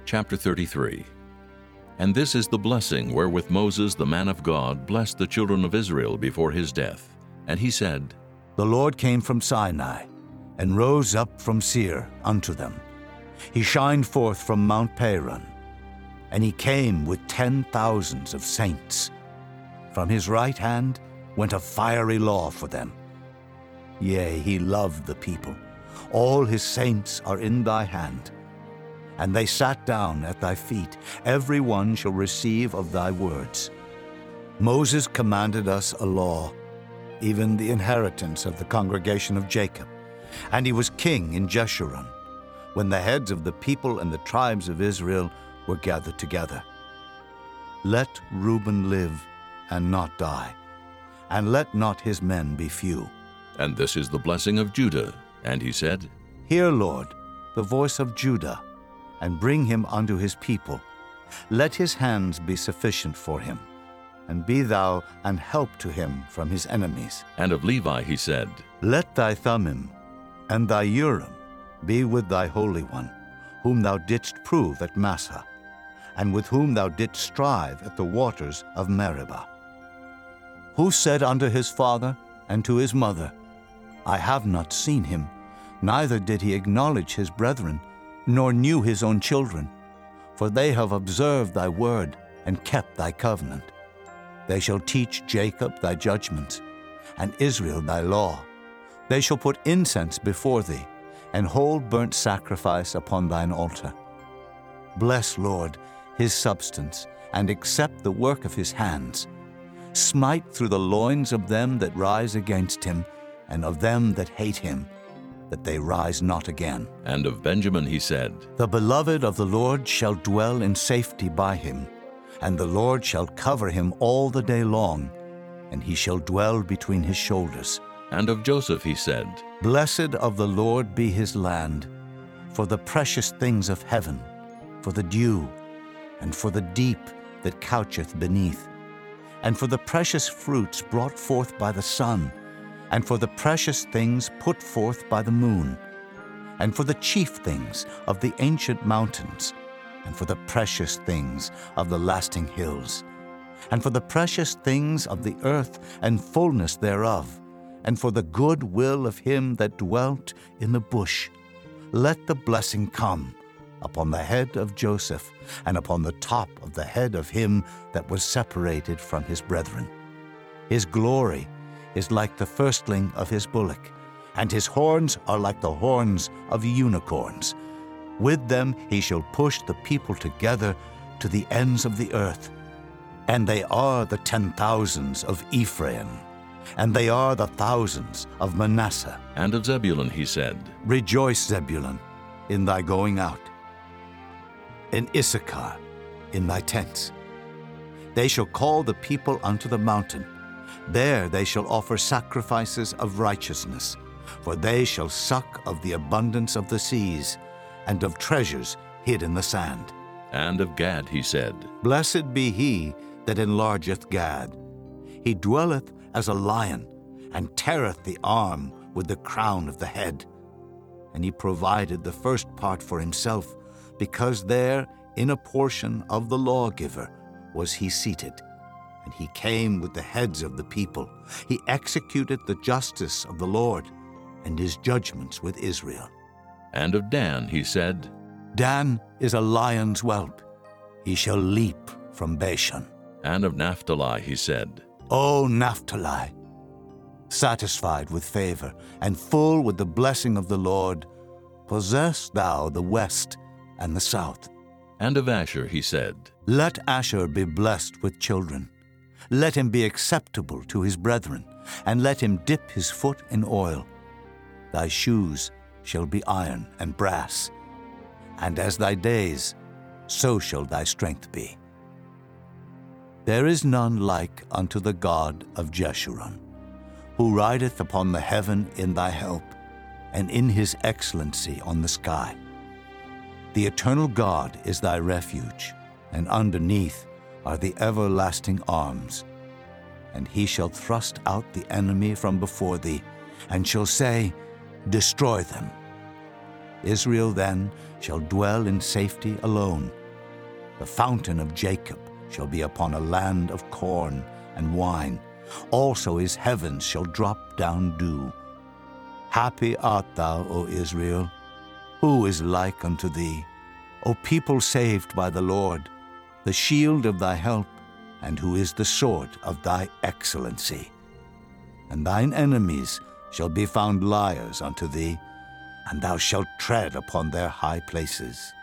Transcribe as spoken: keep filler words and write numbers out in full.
Chapter thirty-three. And this is the blessing wherewith Moses the man of God blessed the children of Israel before his death. And he said, The Lord came from Sinai, and rose up from Seir unto them. He shined forth from Mount Paran, and he came with ten thousands of saints. From his right hand went a fiery law for them. Yea, he loved the people. All his saints are in thy hand. And they sat down at thy feet. Every one shall receive of thy words. Moses commanded us a law, even the inheritance of the congregation of Jacob. And he was king in Jeshurun, when the heads of the people and the tribes of Israel were gathered together. Let Reuben live and not die, and let not his men be few. And this is the blessing of Judah. And he said, Hear, Lord, the voice of Judah, and bring him unto his people. Let his hands be sufficient for him, and be thou an help to him from his enemies. And of Levi he said, Let thy Thummim and thy Urim be with thy Holy One, whom thou didst prove at Massah, and with whom thou didst strive at the waters of Meribah. Who said unto his father and to his mother, I have not seen him, neither did he acknowledge his brethren, nor knew his own children, for they have observed thy word and kept thy covenant. They shall teach Jacob thy judgments, and Israel thy law. They shall put incense before thee, and hold burnt sacrifice upon thine altar. Bless, Lord, his substance, and accept the work of his hands. Smite through the loins of them that rise against him, and of them that hate him, that they rise not again. And of Benjamin he said, The beloved of the Lord shall dwell in safety by him, and the Lord shall cover him all the day long, and he shall dwell between his shoulders. And of Joseph he said, Blessed of the Lord be his land, for the precious things of heaven, for the dew, and for the deep that coucheth beneath, and for the precious fruits brought forth by the sun, and for the precious things put forth by the moon, and for the chief things of the ancient mountains, and for the precious things of the lasting hills, and for the precious things of the earth and fullness thereof, and for the good will of him that dwelt in the bush. Let the blessing come upon the head of Joseph, and upon the top of the head of him that was separated from his brethren. His glory is like the firstling of his bullock, and his horns are like the horns of unicorns. With them he shall push the people together to the ends of the earth. And they are the ten thousands of Ephraim, and they are the thousands of Manasseh. And of Zebulun he said, Rejoice, Zebulun, in thy going out, in Issachar, in thy tents. They shall call the people unto the mountain. There they shall offer sacrifices of righteousness, for they shall suck of the abundance of the seas, and of treasures hid in the sand. And of Gad he said, Blessed be he that enlargeth Gad. He dwelleth as a lion, and teareth the arm with the crown of the head. And he provided the first part for himself, because there in a portion of the lawgiver was he seated. And he came with the heads of the people. He executed the justice of the Lord, and his judgments with Israel. And of Dan he said, Dan is a lion's whelp. He shall leap from Bashan. And of Naphtali he said, O Naphtali, satisfied with favor, and full with the blessing of the Lord, possess thou the west and the south. And of Asher he said, Let Asher be blessed with children. Let him be acceptable to his brethren, and let him dip his foot in oil. Thy shoes shall be iron and brass, and as thy days, so shall thy strength be. There is none like unto the God of Jeshurun, who rideth upon the heaven in thy help, and in his excellency on the sky. The eternal God is thy refuge, and underneath are the everlasting arms. And he shall thrust out the enemy from before thee, and shall say, Destroy them. Israel then shall dwell in safety alone. The fountain of Jacob shall be upon a land of corn and wine. Also his heavens shall drop down dew. Happy art thou, O Israel. Who is like unto thee? O people saved by the Lord, the shield of thy help, and who is the sword of thy excellency. And thine enemies shall be found liars unto thee, and thou shalt tread upon their high places.